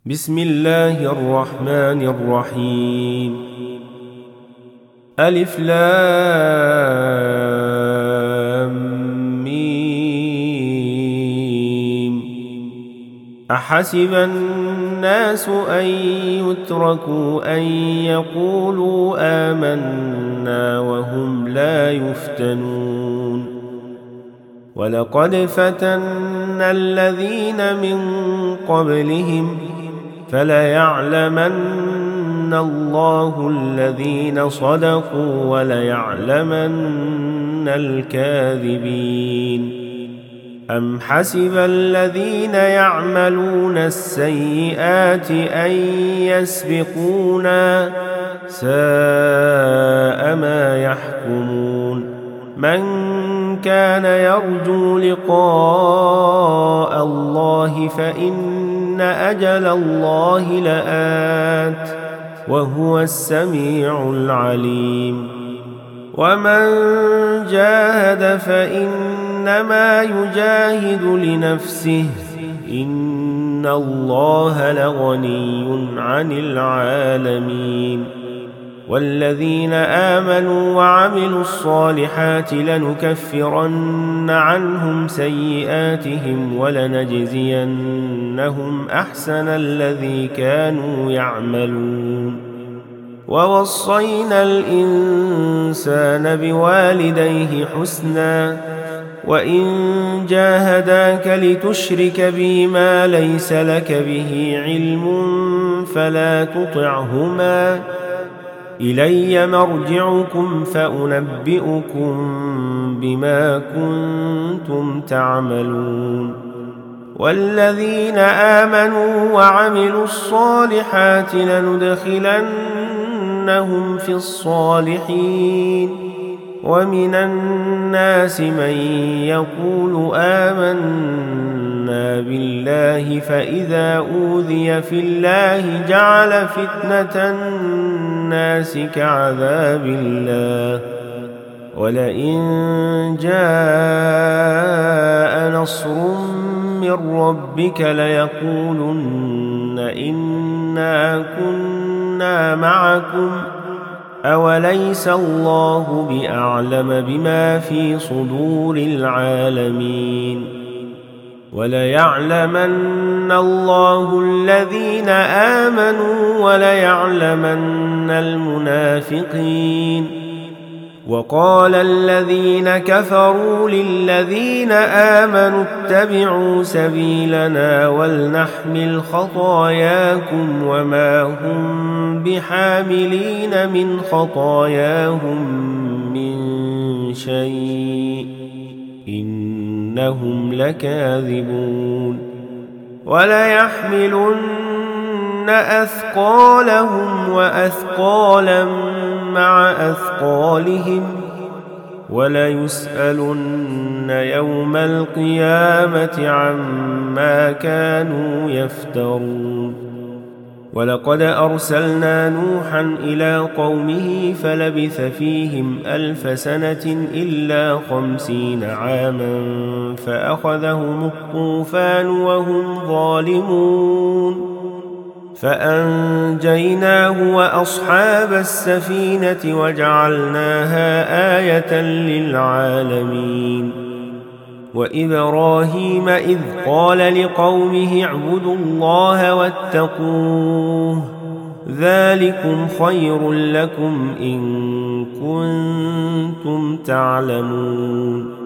بسم الله الرحمن الرحيم. ألف لام ميم. أحسب الناس أن يتركوا أن يقولوا آمنا وهم لا يفتنون. ولقد فتنا الذين من قبلهم فليعلمن الله الذين صدقوا وليعلمن الكاذبين. أم حسب الذين يعملون السيئات أن يسبقونا ساء ما يحكمون. من كان يرجو لقاء الله فإن أجل الله لآت وهو السميع العليم. ومن جاهد فإنما يجاهد لنفسه إن الله لغني عن العالمين. والذين آمنوا وعملوا الصالحات لنكفرن عنهم سيئاتهم ولنجزينهم أحسن الذي كانوا يعملون. ووصينا الإنسان بوالديه حسنا وإن جاهداك لتشرك بي ما ليس لك به علم فلا تطعهما إلي مرجعكم فأنبئكم بما كنتم تعملون. والذين آمنوا وعملوا الصالحات لندخلنهم في الصالحين. ومن الناس من يقول آمنا بالله فإذا أوذي في الله جعل فتنة الناس كعذاب الله. ولئن جاء نصر من ربك ليقولن إنا كنا معكم أوليس الله بأعلم بما في صدور العالمين. وليعلمن الله الذين آمنوا وليعلمن المنافقين. وقال الذين كفروا للذين آمنوا اتبعوا سبيلنا ولنحمل خطاياكم وما هم بحاملين من خطاياهم من شيء إنهم لكاذبون. وليحملن أثقالهم وأثقالا مع أثقالهم وليسألن يوم القيامة عما كانوا يفترون. ولقد أرسلنا نوحا إلى قومه فلبث فيهم 1000 سنة إلا 50 عاما فأخذهم الطوفان وهم ظالمون فأنجيناه وأصحاب السفينة وجعلناها آية للعالمين. وإبراهيم إذ قال لقومه اعبدوا الله واتقوه ذلكم خير لكم إن كنتم تعلمون.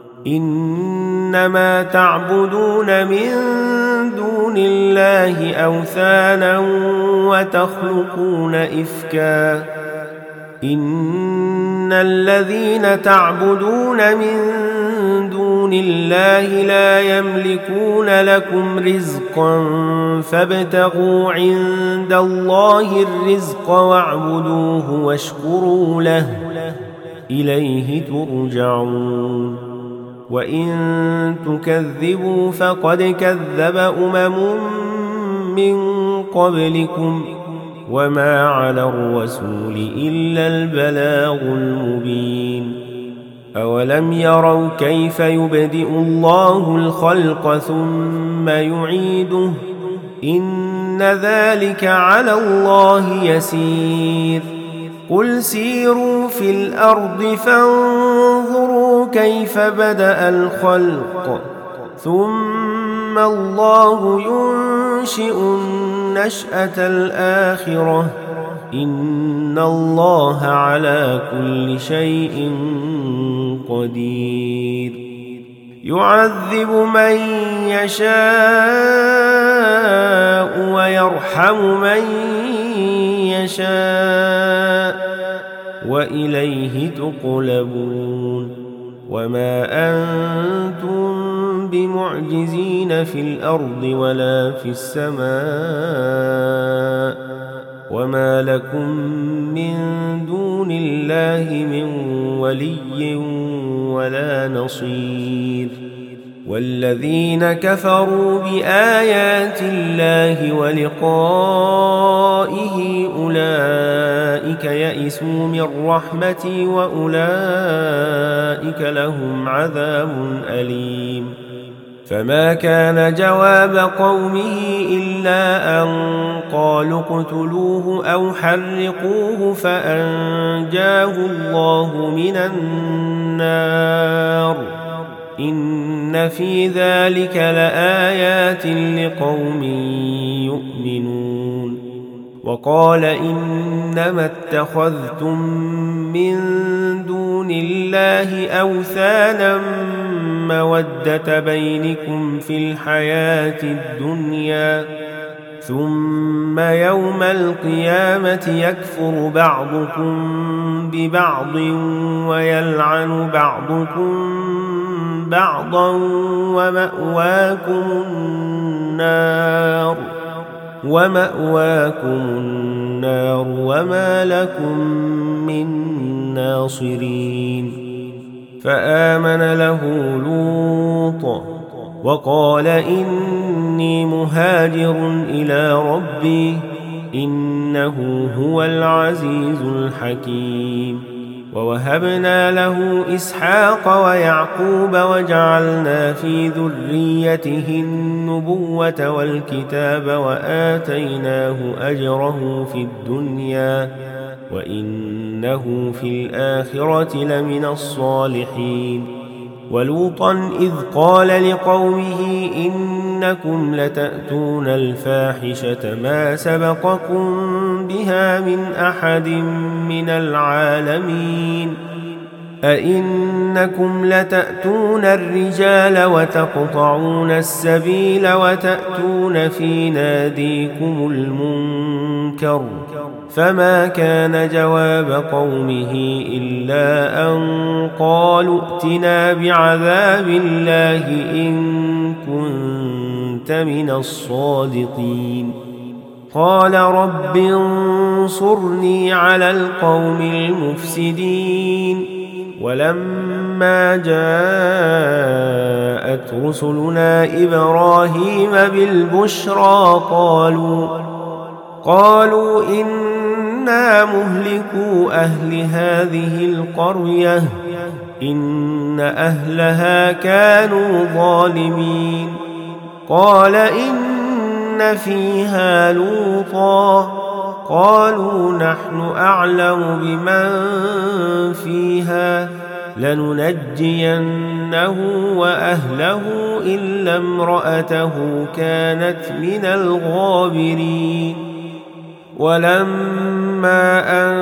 إنما تعبدون من دون الله أوثانا وتخلقون إفكا إن الذين تعبدون من دون الله لا يملكون لكم رزقا فابتغوا عند الله الرزق واعبدوه واشكروا له إليه ترجعون. وإن تكذبوا فقد كذب من قبلكم وما على الرسول إلا البلاغ المبين. أولم يروا كيف يبدئ الله الخلق ثم يعيده إن إن ذلك على الله يسير قل سيروا في الأرض فانظروا كيف بدأ الخلق ثم الله ينشئ النشأة الآخرة إن الله على كل شيء قدير يعذب من يشاء ويرحم من يشاء وإليه تقلبون وما أنتم بمعجزين في الأرض ولا في السماء وما لكم من دون الله من ولي ولا نصير والذين كفروا بآيات الله ولقائه أولئك يئسوا من رحمتي وأولئك لهم عذاب أليم فما كان جواب قومه إلا أن قالوا اقتلوه أو حرقوه فأنجاه الله من النار إن في ذلك لآيات لقوم يؤمنون وقال إنما اتخذتم من دون الله أوثانا مودة بينكم في الحياة الدنيا ثم يوم القيامة يكفر بعضكم ببعض ويلعن بعضكم بعضا ومأواكم النار وما لكم من ناصرين فآمن له لوط وقال إني مهاجر إلى ربي إنه هو العزيز الحكيم ووهبنا له إسحاق ويعقوب وجعلنا في ذريته النبوة والكتاب وآتيناه أجره في الدنيا وإنه في الآخرة لمن الصالحين ولوطا إذ قال لقومه إنكم لتأتون الفاحشة ما سبقكم بها من أحد من العالمين أئنكم لتأتون الرجال وتقطعون السبيل وتأتون في ناديكم المنكر فما كان جواب قومه إلا أن قالوا ائتنا بعذاب الله إن كنت من الصادقين قال رب انصرني على القوم المفسدين ولما جاءت رسلنا إبراهيم بالبشرى قالوا إنا مهلكو أهل هذه القرية إن أهلها كانوا ظالمين قال إن فيها لوطا قالوا نحن أعلم بمن فيها لننجينه وأهله إلا امرأته كانت من الغابرين ولما أن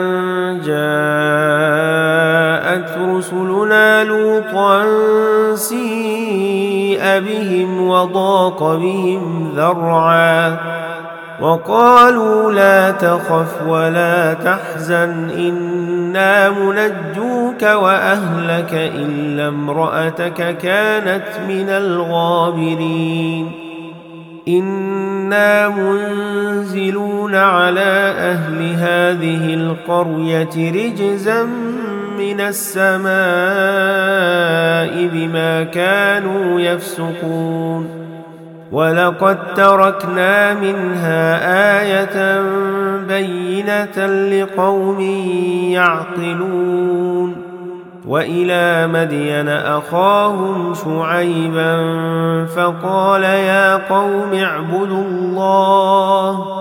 جاءت رسلنا لوطا سيء بهم وضاق بهم ذرعا وقالوا لا تخف ولا تحزن إنا منجوك وأهلك إلا امرأتك كانت من الغابرين إنا منزلون على أهل هذه القرية رجزا من السماء بما كانوا يفسقون ولقد تركنا منها آية بينة لقوم يعقلون وإلى مدين أخاهم شعيبا فقال يا قوم اعبدوا الله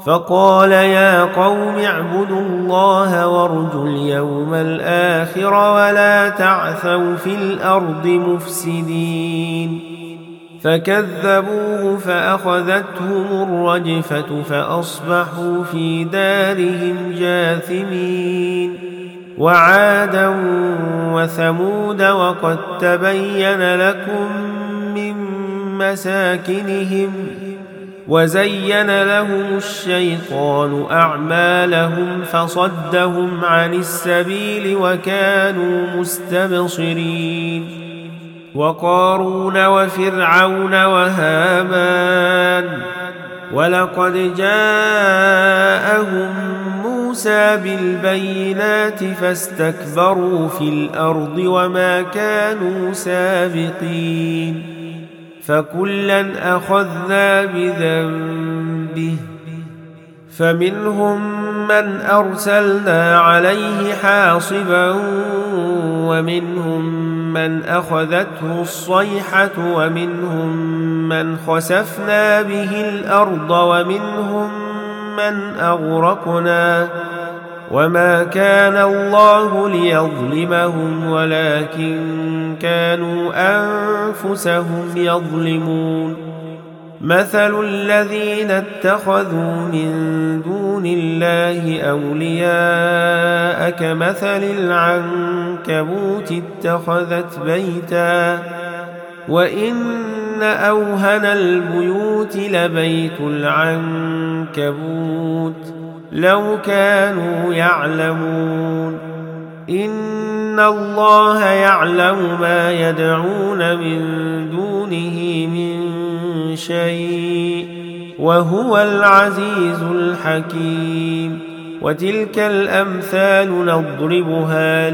فقال يا قوم اعبدوا الله وارجوا اليوم الآخر ولا تعثوا في الأرض مفسدين. فكذبوه فأخذتهم الرجفة فأصبحوا في دارهم جاثمين. وعادا وثمود وقد تبين لكم من مساكنهم وزين لهم الشيطان أعمالهم فصدهم عن السبيل وكانوا مستبصرين. وقارون وفرعون وهامان ولقد جاءهم موسى بالبينات فاستكبروا في الأرض وما كانوا سابقين. فكلا أخذنا بذنبه فمنهم من أرسلنا عليه حاصبا ومنهم من أخذته الصيحة ومنهم من خسفنا به الأرض ومنهم من أغرقنا وما كان الله ليظلمهم ولكن كانوا أنفسهم يظلمون. مثل الذين اتخذوا من دون الله أولياء كمثل العنكبوت اتخذت بيتا وإن أوهن البيوت لبيت العنكبوت لو كانوا يعلمون. إن الله يعلم ما يدعون من دونه من شيء وهو العزيز الحكيم. وتلك الأمثال نضربها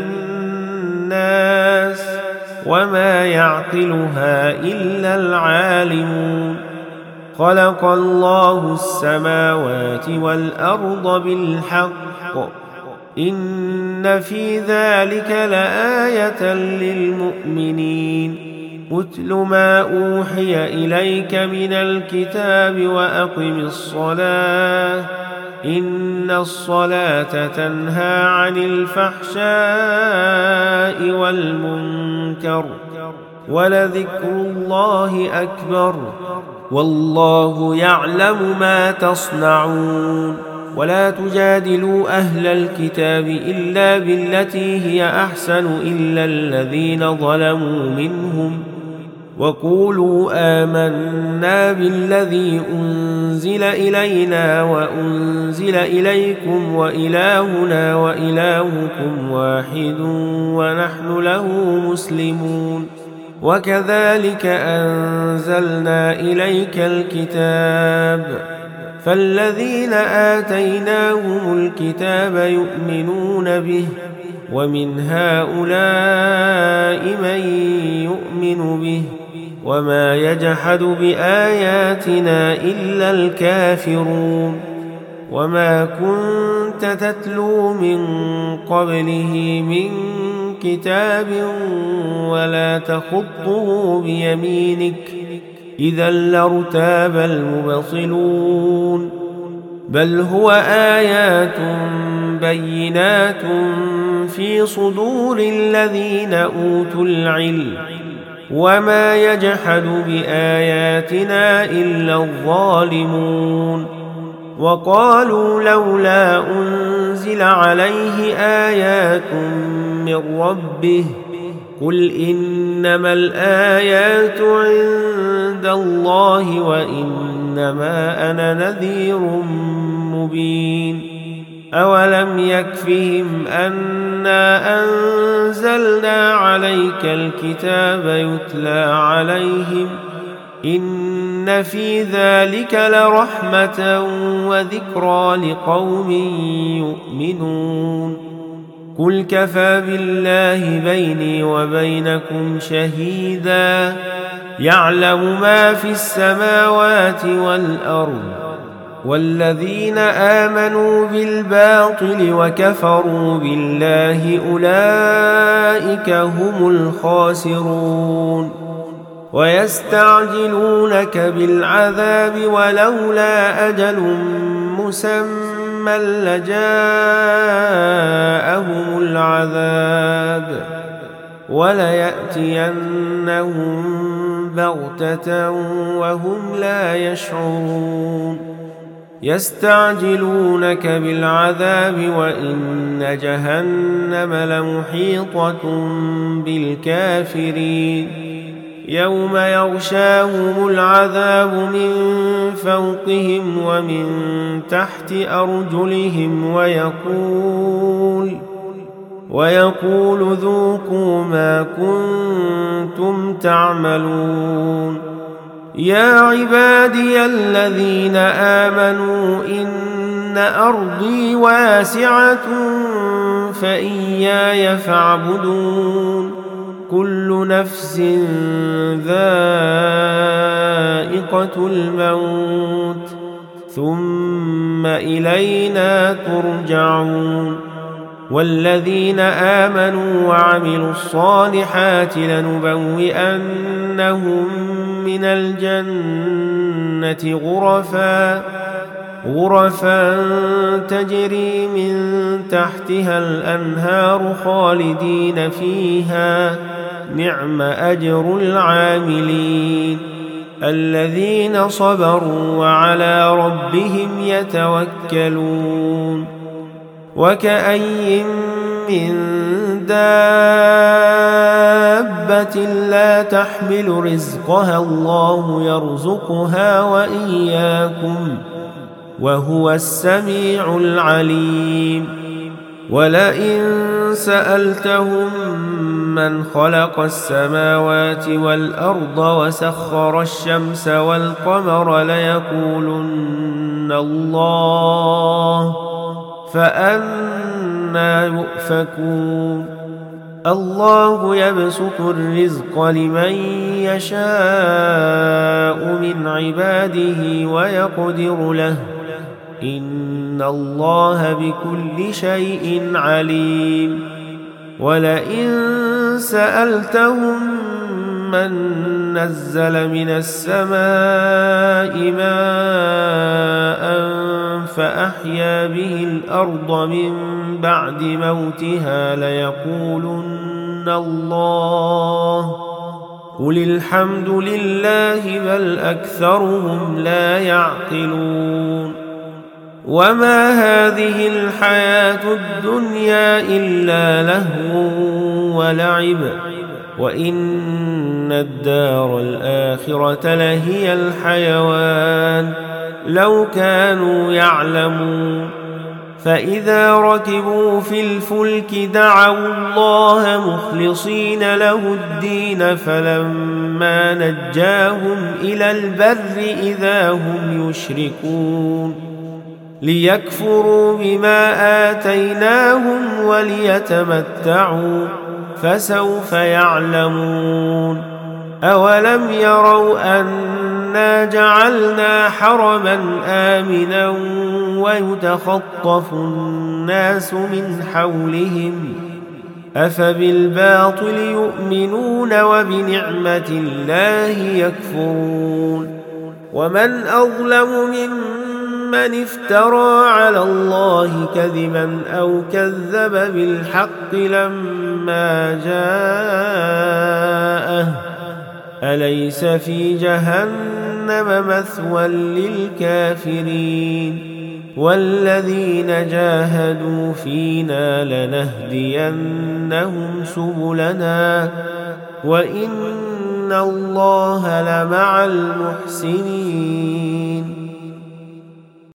للناس وما يعقلها إلا العالمون. خلق الله السماوات والأرض بالحق إن في ذلك لآية للمؤمنين. أتل ما أوحي إليك من الكتاب وأقم الصلاة إن الصلاة تنهى عن الفحشاء والمنكر ولذكر الله أكبر والله يعلم ما تصنعون. ولا تجادلوا أهل الكتاب إلا بالتي هي أحسن إلا الذين ظلموا منهم وقولوا آمنا بالذي أنزل إلينا وأنزل إليكم وإلهنا وإلهكم واحد ونحن له مسلمون. وكذلك أنزلنا إليك الكتاب فالذين آتيناهم الكتاب يؤمنون به ومن هؤلاء من يؤمن به وما يجحد بآياتنا إلا الكافرون. وما كنت تتلو من قبله من كتاب ولا تخطه بيمينك إذا لارتاب المبطلون. بل هو آيات بينات في صدور الذين أوتوا العلم وما يجحد بآياتنا إلا الظالمون. وقالوا لولا أنزل عليه آيات من ربه قل إنما الآيات عند الله وإنما أنا نذير مبين. أولم يكفهم أنا أنزلنا عليك الكتاب يتلى عليهم إن في ذلك لرحمة وذكرى لقوم يؤمنون. قل كفى بالله بيني وبينكم شهيدا يعلم ما في السماوات والأرض والذين آمنوا بالباطل وكفروا بالله أولئك هم الخاسرون. ويستعجلونك بالعذاب ولولا أجل مسمى لجاءهم العذاب وليأتينهم بغتة وهم لا يشعرون يستعجلونك بالعذاب وإن جهنم لمحيطة بالكافرين يوم يغشاهم العذاب من فوقهم ومن تحت أرجلهم ويقول ذوقوا ما كنتم تعملون يا عبادي الذين آمنوا إن أرضي واسعة فإياي فاعبدون كل نفس ذائقة الموت ثم إلينا ترجعون والذين آمنوا وعملوا الصالحات لنبوئنهم من الجنة غرفا تجري من تحتها الأنهار خالدين فيها نعم أجر العاملين الذين صبروا وعلى ربهم يتوكلون وكأي من دابة لا تحمل رزقها الله يرزقها وإياكم وهو السميع العليم ولئن سألتهم من خلق السماوات والأرض وسخر الشمس والقمر ليقولن الله فأنى يؤفكون الله يبسط الرزق لمن يشاء من عباده ويقدر له إن الله بكل شيء عليم ولئن سألتهم من نزل من السماء ماء فأحيا به الأرض من بعد موتها ليقولن الله قل الحمد لله بل أكثرهم لا يعقلون وما هذه الحياة الدنيا إلا لهو ولعب وإن الدار الآخرة لهي الحيوان لو كانوا يعلمون فإذا ركبوا في الفلك دعوا الله مخلصين له الدين فلما نجاهم إلى البر إذا هم يشركون ليكفروا بما آتيناهم وليتمتعوا فسوف يعلمون أولم يروا أنا جعلنا حرما آمنا ويتخطف الناس من حولهم أفبالباطل يؤمنون وبنعمة الله يكفرون ومن أظلم ممن افترى على الله كذبا أو كذب بالحق لما جاءه أليس في جهنم مثوى للكافرين والذين جاهدوا فينا لنهدينهم سبلنا وإن الله لمع المحسنين